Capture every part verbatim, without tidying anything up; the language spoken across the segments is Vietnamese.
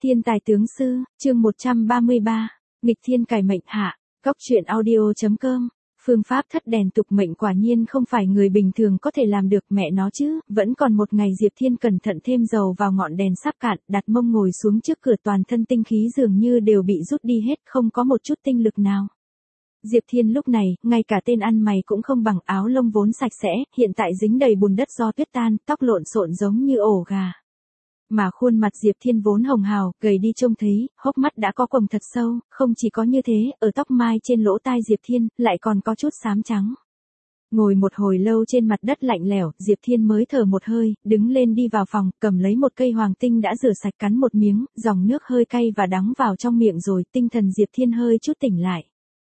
Thiên tài tướng sư, chương một trăm ba mươi ba, nghịch thiên cải mệnh hạ, góc truyện audio.com. Phương pháp thất đèn tục mệnh quả nhiên không phải người bình thường có thể làm được, mẹ nó chứ. Vẫn còn một ngày Diệp Thiên cẩn thận thêm dầu vào ngọn đèn sắp cạn, đặt mông ngồi xuống trước cửa, toàn thân tinh khí dường như đều bị rút đi hết, không có một chút tinh lực nào. Diệp Thiên lúc này, ngay cả tên ăn mày cũng không bằng, áo lông vốn sạch sẽ, hiện tại dính đầy bùn đất do tuyết tan, tóc lộn xộn giống như ổ gà. Mà khuôn mặt Diệp Thiên vốn hồng hào, gầy đi trông thấy, hốc mắt đã có quầng thật sâu, không chỉ có như thế, ở tóc mai trên lỗ tai Diệp Thiên, lại còn có chút xám trắng. Ngồi một hồi lâu trên mặt đất lạnh lẽo, Diệp Thiên mới thở một hơi, đứng lên đi vào phòng, cầm lấy một cây hoàng tinh đã rửa sạch, cắn một miếng, dòng nước hơi cay và đắng vào trong miệng rồi, tinh thần Diệp Thiên hơi chút tỉnh lại.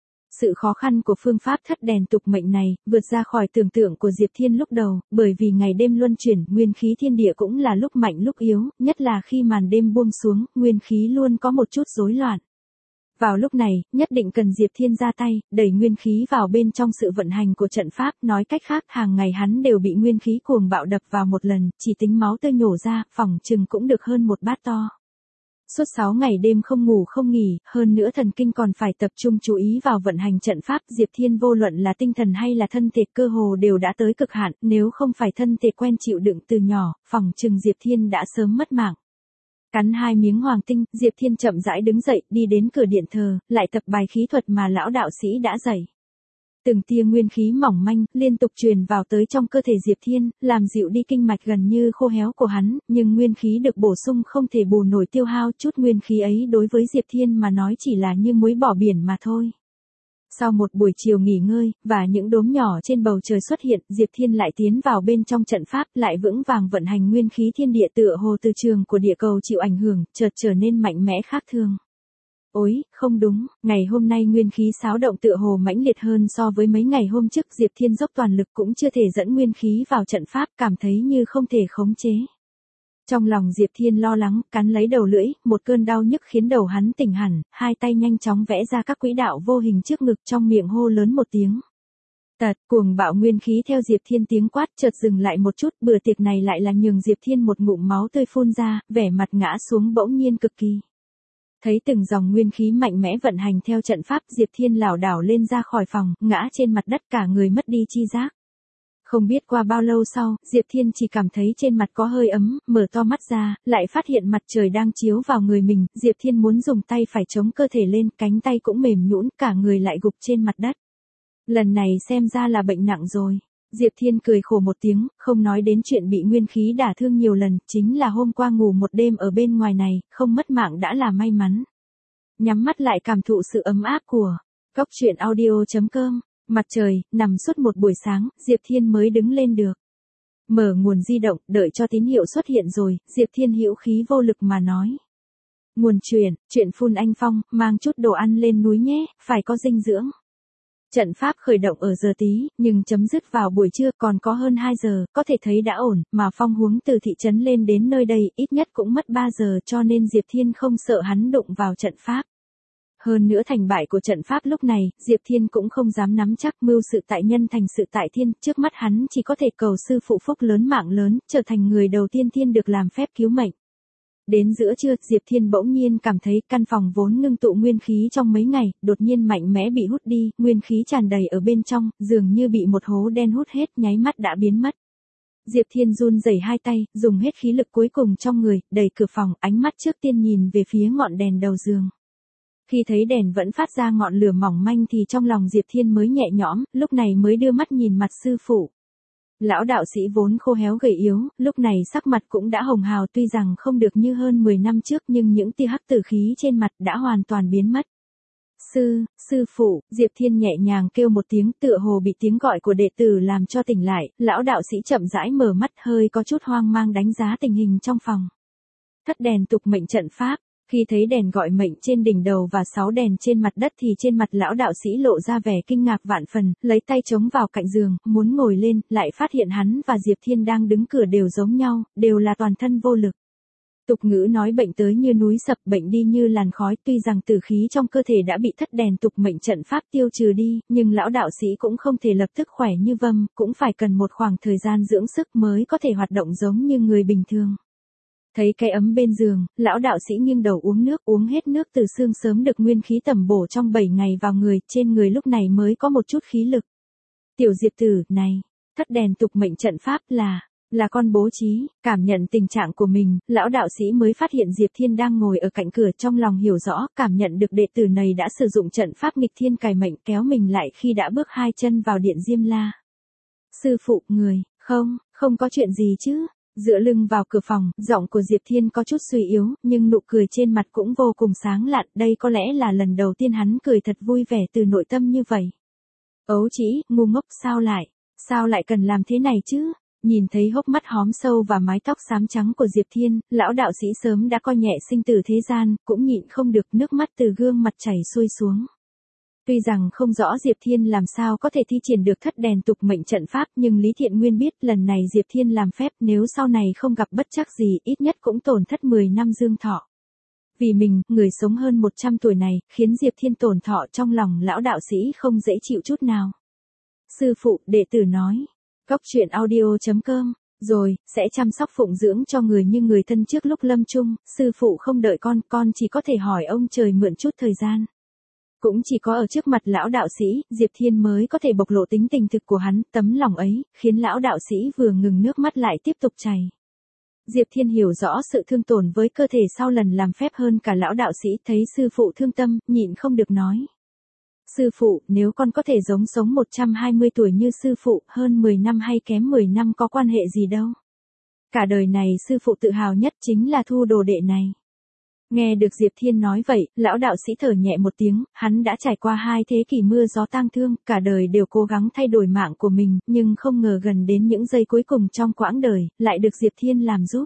Sự khó khăn của phương pháp thất đèn tục mệnh này, vượt ra khỏi tưởng tượng của Diệp Thiên lúc đầu, bởi vì ngày đêm luân chuyển, nguyên khí thiên địa cũng là lúc mạnh lúc yếu, nhất là khi màn đêm buông xuống, nguyên khí luôn có một chút rối loạn. Vào lúc này, nhất định cần Diệp Thiên ra tay, đẩy nguyên khí vào bên trong sự vận hành của trận pháp, nói cách khác, hàng ngày hắn đều bị nguyên khí cuồng bạo đập vào một lần, chỉ tính máu tươi nhổ ra, phỏng chừng cũng được hơn một bát to. Suốt sáu ngày đêm không ngủ không nghỉ, hơn nữa thần kinh còn phải tập trung chú ý vào vận hành trận pháp, Diệp Thiên vô luận là tinh thần hay là thân thể cơ hồ đều đã tới cực hạn, nếu không phải thân thể quen chịu đựng từ nhỏ, phỏng chừng Diệp Thiên đã sớm mất mạng. Cắn hai miếng hoàng tinh, Diệp Thiên chậm rãi đứng dậy, đi đến cửa điện thờ, lại tập bài khí thuật mà lão đạo sĩ đã dạy. Từng tia nguyên khí mỏng manh, liên tục truyền vào tới trong cơ thể Diệp Thiên, làm dịu đi kinh mạch gần như khô héo của hắn, nhưng nguyên khí được bổ sung không thể bù nổi tiêu hao, chút nguyên khí ấy đối với Diệp Thiên mà nói chỉ là như muối bỏ biển mà thôi. Sau một buổi chiều nghỉ ngơi, và những đốm nhỏ trên bầu trời xuất hiện, Diệp Thiên lại tiến vào bên trong trận pháp, lại vững vàng vận hành nguyên khí thiên địa, tựa hồ từ trường của địa cầu chịu ảnh hưởng, chợt trở nên mạnh mẽ khác thường. Ôi, không đúng, ngày hôm nay nguyên khí xáo động tựa hồ mãnh liệt hơn so với mấy ngày hôm trước, Diệp Thiên dốc toàn lực cũng chưa thể dẫn nguyên khí vào trận pháp, cảm thấy như không thể khống chế. Trong lòng Diệp Thiên lo lắng, cắn lấy đầu lưỡi, một cơn đau nhức khiến đầu hắn tỉnh hẳn, hai tay nhanh chóng vẽ ra các quỹ đạo vô hình trước ngực, trong miệng hô lớn một tiếng. Tật, cuồng bạo nguyên khí theo Diệp Thiên tiếng quát chợt dừng lại một chút, bữa tiệc này lại là nhường Diệp Thiên một ngụm máu tươi phun ra, vẻ mặt ngã xuống bỗng nhiên cực kỳ. Thấy từng dòng nguyên khí mạnh mẽ vận hành theo trận pháp, Diệp Thiên lảo đảo lên ra khỏi phòng, ngã trên mặt đất, cả người mất đi chi giác. Không biết qua bao lâu sau, Diệp Thiên chỉ cảm thấy trên mặt có hơi ấm, mở to mắt ra, lại phát hiện mặt trời đang chiếu vào người mình, Diệp Thiên muốn dùng tay phải chống cơ thể lên, cánh tay cũng mềm nhũn, cả người lại gục trên mặt đất. Lần này xem ra là bệnh nặng rồi. Diệp Thiên cười khổ một tiếng, không nói đến chuyện bị nguyên khí đả thương nhiều lần, chính là hôm qua ngủ một đêm ở bên ngoài này, không mất mạng đã là may mắn. Nhắm mắt lại cảm thụ sự ấm áp của góc truyện audio.com. Mặt trời, nằm suốt một buổi sáng, Diệp Thiên mới đứng lên được. Mở nguồn di động, đợi cho tín hiệu xuất hiện rồi, Diệp Thiên hữu khí vô lực mà nói. Nguồn truyền, chuyện phun anh Phong, mang chút đồ ăn lên núi nhé, phải có dinh dưỡng. Trận pháp khởi động ở giờ tí, nhưng chấm dứt vào buổi trưa, còn có hơn hai giờ, có thể thấy đã ổn, mà Phong huống từ thị trấn lên đến nơi đây, ít nhất cũng mất ba giờ, cho nên Diệp Thiên không sợ hắn đụng vào trận pháp. Hơn nữa thành bại của trận pháp lúc này, Diệp Thiên cũng không dám nắm chắc, mưu sự tại nhân thành sự tại thiên, trước mắt hắn chỉ có thể cầu sư phụ phúc lớn mạng lớn, trở thành người đầu tiên thiên được làm phép cứu mệnh. Đến giữa trưa, Diệp Thiên bỗng nhiên cảm thấy căn phòng vốn ngưng tụ nguyên khí trong mấy ngày, đột nhiên mạnh mẽ bị hút đi, nguyên khí tràn đầy ở bên trong, dường như bị một hố đen hút hết, nháy mắt đã biến mất. Diệp Thiên run rẩy hai tay, dùng hết khí lực cuối cùng trong người, đẩy cửa phòng, ánh mắt trước tiên nhìn về phía ngọn đèn đầu giường. Khi thấy đèn vẫn phát ra ngọn lửa mỏng manh thì trong lòng Diệp Thiên mới nhẹ nhõm, lúc này mới đưa mắt nhìn mặt sư phụ. Lão đạo sĩ vốn khô héo gầy yếu, lúc này sắc mặt cũng đã hồng hào, tuy rằng không được như hơn mười năm trước nhưng những tia hắc tử khí trên mặt đã hoàn toàn biến mất. Sư, sư phụ, Diệp Thiên nhẹ nhàng kêu một tiếng, tựa hồ bị tiếng gọi của đệ tử làm cho tỉnh lại, lão đạo sĩ chậm rãi mở mắt, hơi có chút hoang mang đánh giá tình hình trong phòng. Thất đèn tục mệnh trận pháp. Khi thấy đèn gọi mệnh trên đỉnh đầu và sáu đèn trên mặt đất thì trên mặt lão đạo sĩ lộ ra vẻ kinh ngạc vạn phần, lấy tay chống vào cạnh giường, muốn ngồi lên, lại phát hiện hắn và Diệp Thiên đang đứng cửa đều giống nhau, đều là toàn thân vô lực. Tục ngữ nói bệnh tới như núi sập, bệnh đi như làn khói, tuy rằng tử khí trong cơ thể đã bị thất đèn tục mệnh trận pháp tiêu trừ đi, nhưng lão đạo sĩ cũng không thể lập tức khỏe như vâm, cũng phải cần một khoảng thời gian dưỡng sức mới có thể hoạt động giống như người bình thường. Thấy cái ấm bên giường, lão đạo sĩ nghiêng đầu uống nước, uống hết nước từ xương sớm được nguyên khí tẩm bổ trong bảy ngày vào người, trên người lúc này mới có một chút khí lực. Tiểu Diệp tử, này, thất đèn tục mệnh trận pháp là, là con bố trí. Cảm nhận tình trạng của mình, lão đạo sĩ mới phát hiện Diệp Thiên đang ngồi ở cạnh cửa, trong lòng hiểu rõ, cảm nhận được đệ tử này đã sử dụng trận pháp nghịch thiên cải mệnh kéo mình lại khi đã bước hai chân vào điện Diêm La. Sư phụ, người, không, không có chuyện gì chứ. Dựa lưng vào cửa phòng, giọng của Diệp Thiên có chút suy yếu, nhưng nụ cười trên mặt cũng vô cùng sáng lạn, đây có lẽ là lần đầu tiên hắn cười thật vui vẻ từ nội tâm như vậy. Ấu trĩ, ngu ngốc, sao lại, sao lại cần làm thế này chứ? Nhìn thấy hốc mắt hóm sâu và mái tóc xám trắng của Diệp Thiên, lão đạo sĩ sớm đã coi nhẹ sinh tử thế gian, cũng nhịn không được nước mắt từ gương mặt chảy xuôi xuống. Tuy rằng không rõ Diệp Thiên làm sao có thể thi triển được thất đèn tục mệnh trận pháp, nhưng Lý Thiện Nguyên biết lần này Diệp Thiên làm phép nếu sau này không gặp bất trắc gì ít nhất cũng tổn thất mười năm dương thọ. Vì mình, người sống hơn một trăm tuổi này, khiến Diệp Thiên tổn thọ trong lòng lão đạo sĩ không dễ chịu chút nào. Sư phụ, đệ tử nói. Cóc truyện audio chấm com. Rồi, sẽ chăm sóc phụng dưỡng cho người như người thân trước lúc lâm chung, sư phụ không đợi con, con chỉ có thể hỏi ông trời mượn chút thời gian. Cũng chỉ có ở trước mặt lão đạo sĩ, Diệp Thiên mới có thể bộc lộ tính tình thực của hắn, tấm lòng ấy, khiến lão đạo sĩ vừa ngừng nước mắt lại tiếp tục chảy. Diệp Thiên hiểu rõ sự thương tổn với cơ thể sau lần làm phép hơn cả lão đạo sĩ, thấy sư phụ thương tâm, nhịn không được nói. Sư phụ, nếu con có thể giống sống một trăm hai mươi tuổi như sư phụ, hơn mười năm hay kém mười năm có quan hệ gì đâu. Cả đời này sư phụ tự hào nhất chính là thu đồ đệ này. Nghe được Diệp Thiên nói vậy, lão đạo sĩ thở nhẹ một tiếng, hắn đã trải qua hai thế kỷ mưa gió tang thương, cả đời đều cố gắng thay đổi mạng của mình, nhưng không ngờ gần đến những giây cuối cùng trong quãng đời, lại được Diệp Thiên làm giúp.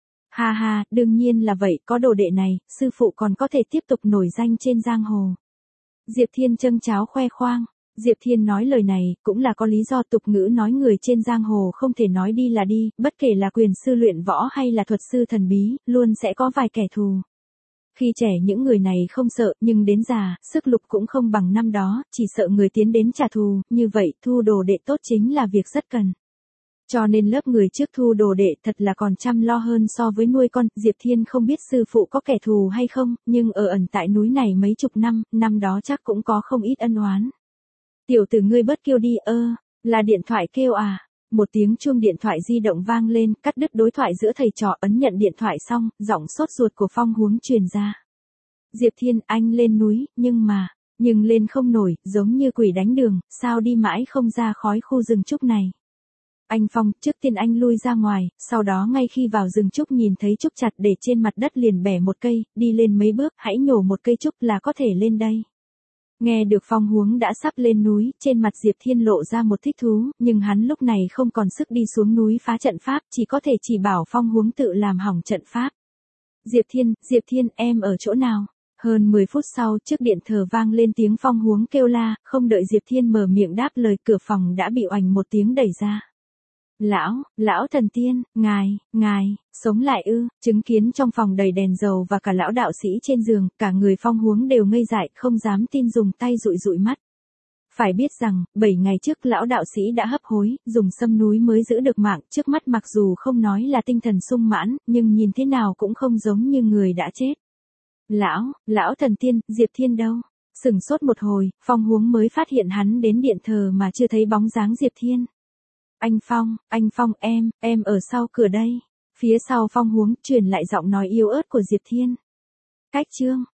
Ha ha, đương nhiên là vậy, có đồ đệ này, sư phụ còn có thể tiếp tục nổi danh trên giang hồ. Diệp Thiên châng cháo khoe khoang. Diệp Thiên nói lời này, cũng là có lý do, tục ngữ nói người trên giang hồ không thể nói đi là đi, bất kể là quyền sư luyện võ hay là thuật sư thần bí, luôn sẽ có vài kẻ thù. Khi trẻ những người này không sợ, nhưng đến già, sức lực cũng không bằng năm đó, chỉ sợ người tiến đến trả thù, như vậy thu đồ đệ tốt chính là việc rất cần. Cho nên lớp người trước thu đồ đệ thật là còn chăm lo hơn so với nuôi con. Diệp Thiên không biết sư phụ có kẻ thù hay không, nhưng ở ẩn tại núi này mấy chục năm, năm đó chắc cũng có không ít ân oán. Tiểu tử ngươi bớt kêu đi, ơ, là điện thoại kêu à. Một tiếng chuông điện thoại di động vang lên, cắt đứt đối thoại giữa thầy trò, ấn nhận điện thoại xong, giọng sốt ruột của Phong Huống truyền ra. Diệp Thiên, anh lên núi, nhưng mà, nhưng lên không nổi, giống như quỷ đánh đường, sao đi mãi không ra khói khu rừng trúc này. Anh Phong, trước tiên anh lui ra ngoài, sau đó ngay khi vào rừng trúc nhìn thấy trúc chặt để trên mặt đất liền bẻ một cây, đi lên mấy bước, hãy nhổ một cây trúc là có thể lên đây. Nghe được Phong Huống đã sắp lên núi, trên mặt Diệp Thiên lộ ra một thích thú, nhưng hắn lúc này không còn sức đi xuống núi phá trận pháp, chỉ có thể chỉ bảo Phong Huống tự làm hỏng trận pháp. Diệp Thiên, Diệp Thiên, em ở chỗ nào? Hơn mười phút sau, trước điện thờ vang lên tiếng Phong Huống kêu la, không đợi Diệp Thiên mở miệng đáp lời, cửa phòng đã bị oành một tiếng đẩy ra. Lão, lão thần tiên, ngài, ngài, sống lại ư? Chứng kiến trong phòng đầy đèn dầu và cả lão đạo sĩ trên giường, cả người Phong Huống đều ngây dại, không dám tin, dùng tay dụi dụi mắt. Phải biết rằng, bảy ngày trước lão đạo sĩ đã hấp hối, dùng sâm núi mới giữ được mạng, trước mắt mặc dù không nói là tinh thần sung mãn, nhưng nhìn thế nào cũng không giống như người đã chết. Lão, lão thần tiên, Diệp Thiên đâu? Sửng sốt một hồi, Phong Huống mới phát hiện hắn đến điện thờ mà chưa thấy bóng dáng Diệp Thiên. Anh Phong, anh Phong, em, em ở sau cửa đây. Phía sau Phong Huống truyền lại giọng nói yếu ớt của Diệp Thiên. Cách chương,